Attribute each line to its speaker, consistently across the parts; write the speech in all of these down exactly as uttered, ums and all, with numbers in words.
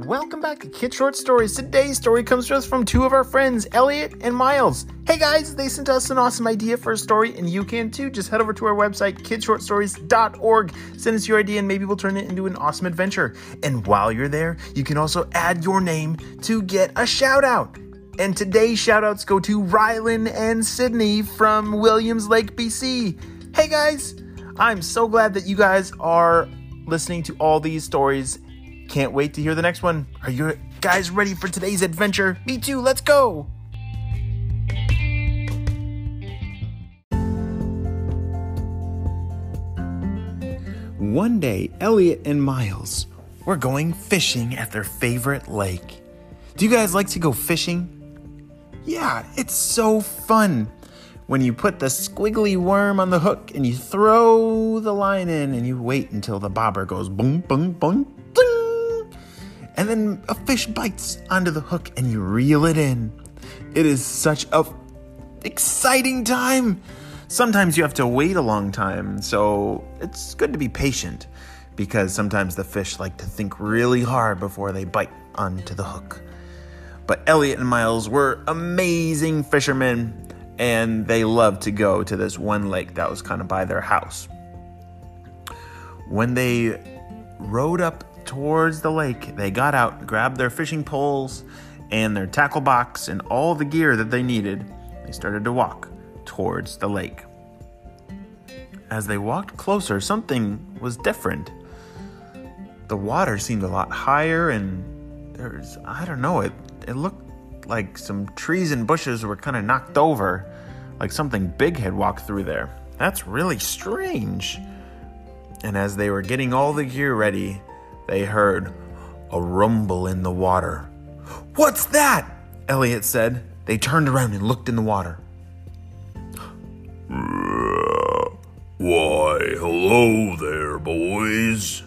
Speaker 1: welcome back to Kid Short Stories. Today's story comes to us from two of our friends, Elliot and Miles. Hey guys, they sent us an awesome idea for a story, and you can too. Just head over to our website, kid short stories dot org. Send us your idea, and maybe we'll turn it into an awesome adventure. And while you're there, you can also add your name to get a shout out. And today's shout outs go to Rylan and Sydney from Williams Lake, B C. Hey guys, I'm so glad that you guys are listening to all these stories. Can't wait to hear the next one. Are you guys ready for today's adventure? Me too, let's go! One day, Elliot and Miles were going fishing at their favorite lake. Do you guys like to go fishing? Yeah, it's so fun. When you put the squiggly worm on the hook and you throw the line in and you wait until the bobber goes boom, boom, boom, ding, and then a fish bites onto the hook and you reel it in. It is such a f- exciting time. Sometimes you have to wait a long time, so it's good to be patient because sometimes the fish like to think really hard before they bite onto the hook. But Elliot and Miles were amazing fishermen, and they loved to go to this one lake that was kind of by their house. When they rowed up towards the lake, they got out, grabbed their fishing poles and their tackle box and all the gear that they needed. They started to walk towards the lake. As they walked closer, something was different. The water seemed a lot higher, and there's, I don't know, it, it looked like some trees and bushes were kind of knocked over, like something big had walked through there. That's really strange. And as they were getting all the gear ready, they heard a rumble in the water. "What's that?" Elliot said. They turned around and looked in the water.
Speaker 2: Why, hello there, boys.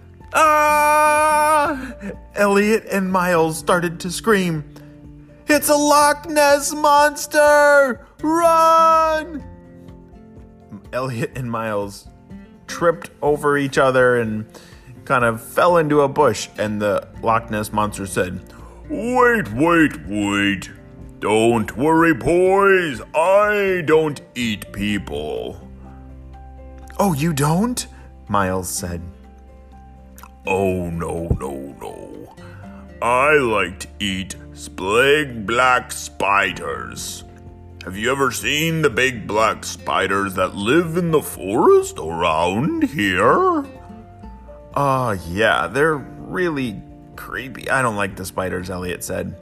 Speaker 1: Ah! Elliot and Miles started to scream. "It's a Loch Ness Monster! Run!" Elliot and Miles tripped over each other and kind of fell into a bush, and the Loch Ness Monster said,
Speaker 2: Wait, wait, wait. Don't worry, boys. I don't eat people.
Speaker 1: "Oh, you don't?" Miles said.
Speaker 2: Oh, no, no, no. I like to eat big black spiders. Have you ever seen the big black spiders that live in the forest around here?
Speaker 1: Uh, yeah, they're really creepy. I don't like the spiders, Elliot said.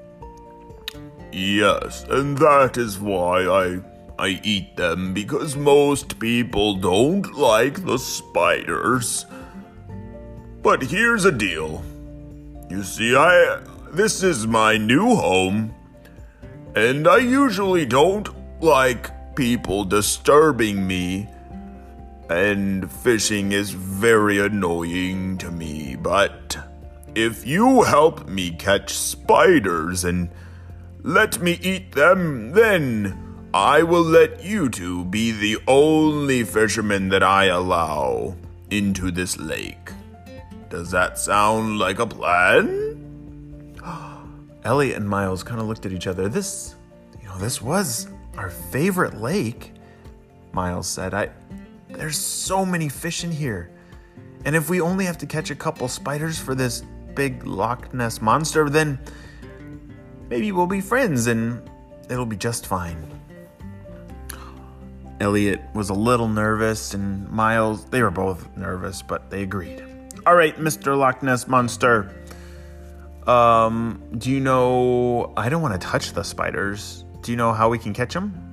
Speaker 2: Yes, and that is why I I eat them, because most people don't like the spiders. But here's a deal. You see, I this is my new home, and I usually don't like people disturbing me, and fishing is very annoying to me, but if you help me catch spiders and let me eat them, then I will let you two be the only fishermen that I allow into this lake. Does that sound like a plan?
Speaker 1: Elliot and Miles kind of looked at each other. This, you know, this was our favorite lake, Miles said. I, there's so many fish in here. And if we only have to catch a couple spiders for this big Loch Ness Monster, then maybe we'll be friends and it'll be just fine. Elliot was a little nervous, and Miles, they were both nervous, but they agreed. All right, Mister Loch Ness Monster. Um, do you know, I don't want to touch the spiders. Do you know how we can catch them?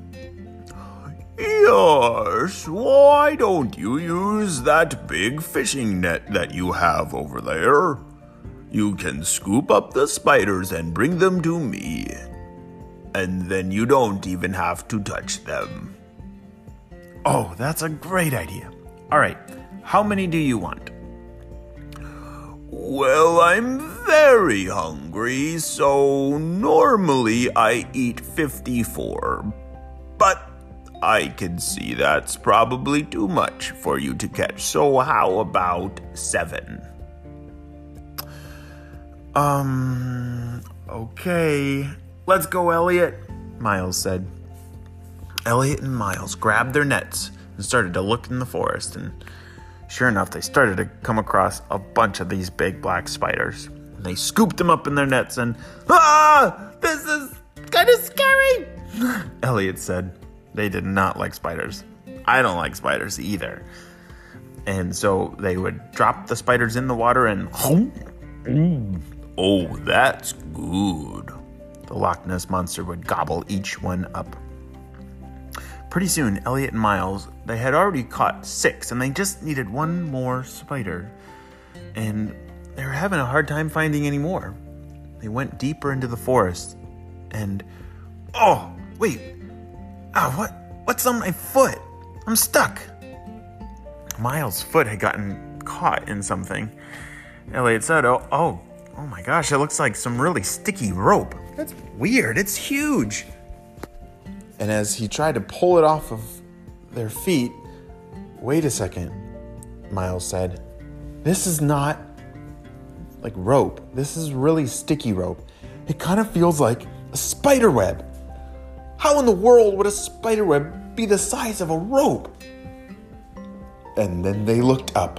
Speaker 2: Yes, why don't you use that big fishing net that you have over there? You can scoop up the spiders and bring them to me. And then you don't even have to touch them.
Speaker 1: Oh, that's a great idea. All right, how many do you want?
Speaker 2: Well, I'm very hungry, so normally I eat fifty-four. But I can see that's probably too much for you to catch, so how about seven?
Speaker 1: Um, okay. Let's go, Elliot, Miles said. Elliot and Miles grabbed their nets and started to look in the forest, and sure enough, they started to come across a bunch of these big black spiders. They scooped them up in their nets and, ah, this is kind of scary, Elliot said. They did not like spiders. I don't like spiders either. And so they would drop the spiders in the water and,
Speaker 2: oh, that's good.
Speaker 1: The Loch Ness Monster would gobble each one up. Pretty soon, Elliot and Miles, they had already caught six, and they just needed one more spider. And they were having a hard time finding any more. They went deeper into the forest, and... Oh, wait. Ah, what? What's on my foot? I'm stuck. Miles' foot had gotten caught in something. Elliot said, oh, oh, oh my gosh, it looks like some really sticky rope. That's weird. It's huge. And as he tried to pull it off of their feet, wait a second, Miles said. This is not like rope. This is really sticky rope. It kind of feels like a spider web. How in the world would a spider web be the size of a rope? And then they looked up.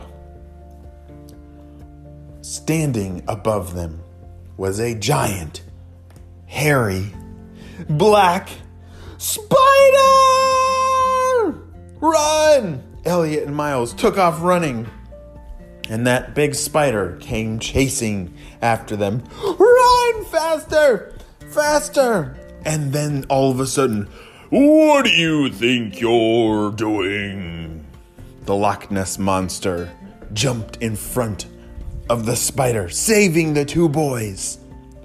Speaker 1: Standing above them was a giant, hairy, black spider! Run! Elliot and Miles took off running. And that big spider came chasing after them. Run faster! Faster! And then all of a sudden,
Speaker 2: what do you think you're doing?
Speaker 1: The Loch Ness Monster jumped in front of the spider, saving the two boys.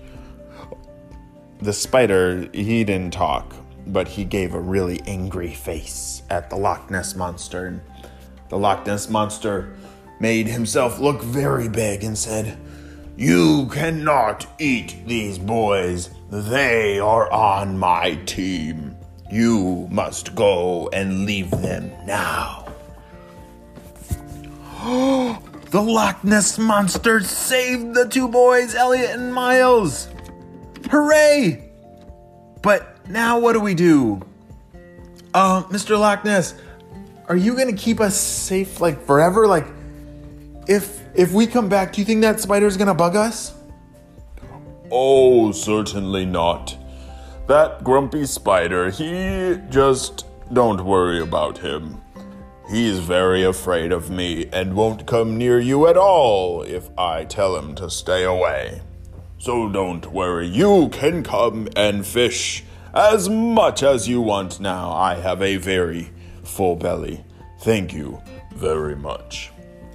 Speaker 1: The spider, he didn't talk, but he gave a really angry face at the Loch Ness Monster. And the Loch Ness Monster made himself look very big and said,
Speaker 2: You cannot eat these boys. They are on my team. You must go and leave them now.
Speaker 1: The Loch Ness Monster saved the two boys, Elliot and Miles. Hooray! But now what do we do? Uh, Mister Loch Ness, are you going to keep us safe like forever? Like, if if we come back, do you think that spider's going to bug us?
Speaker 2: Oh, certainly not. That grumpy spider, he just don't worry about him. He's very afraid of me and won't come near you at all if I tell him to stay away. So don't worry, you can come and fish as much as you want now. I have a very full belly. Thank you very much.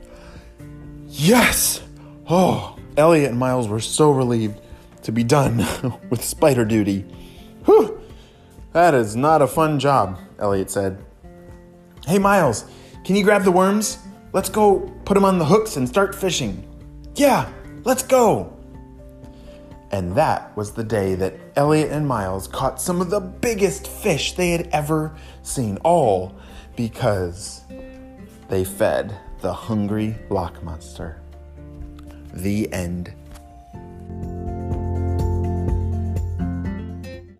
Speaker 1: Yes! Oh, Elliot and Miles were so relieved to be done with spider duty. Whew! That is not a fun job, Elliot said. Hey, Miles, can you grab the worms? Let's go put them on the hooks and start fishing. Yeah, let's go. And that was the day that Elliot and Miles caught some of the biggest fish they had ever seen, all because they fed the hungry Loch Monster. The end.